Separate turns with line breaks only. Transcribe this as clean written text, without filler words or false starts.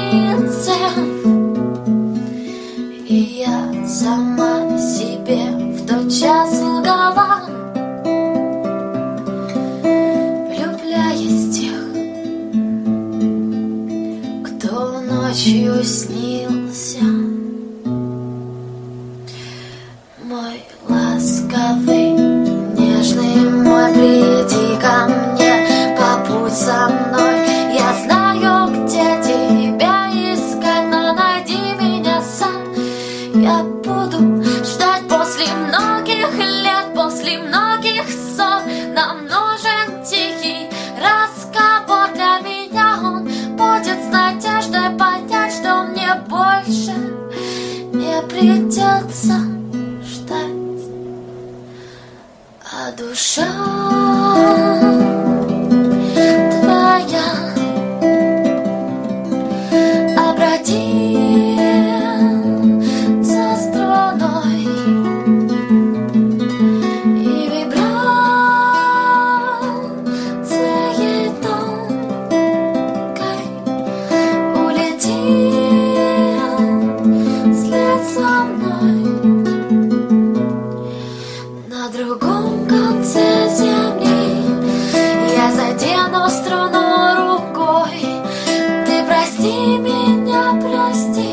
принцев. И я сама себе в тот час лгала, влюбляясь в тех, кто ночью снился. Мой ласковый, нежный мой, приди ко мне, побудь со мной. Я знаю, где тебя искать, но найди меня сам. Я буду ждать после многих лет, после многих сон. Нам нужен тихий разговор, для меня он будет с надеждой понять, что мне больше не придется ждать. А душа твоя обратится струной, и вибрацией тонкой улетит вслед за мной. На другом конце земли я задену струну рукой. Ты прости меня, прости,